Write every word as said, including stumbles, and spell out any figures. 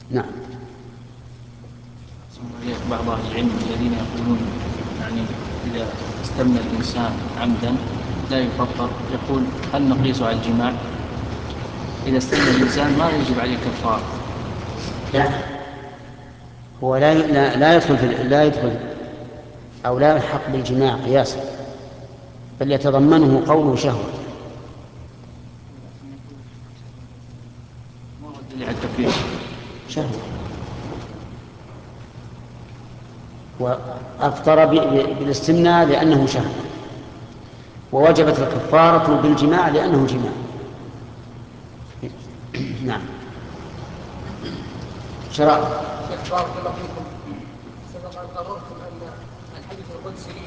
نعم. بعض أهل العلم الذين يقولون يعني إذا استمنى الإنسان عمدا لا يفطر، يقول هل نقيس على الجماع؟ إذا استمنى الإنسان ما يجب عليه كفارة. لا، هو لا لا, لا يدخل في لا يدخل أو لا يلحق بالجماع قياسا، بل يتضمنه قوله شهوة. ما هو الدليل على التكفير؟ شهوة. وأفطر بالاستمناء لأنه شهوة، ووجبت الكفارة بالجماع لأنه جماع. نعم. شراب. بارك الله فيكم. سبق أن قررتم أن الحديث القدسي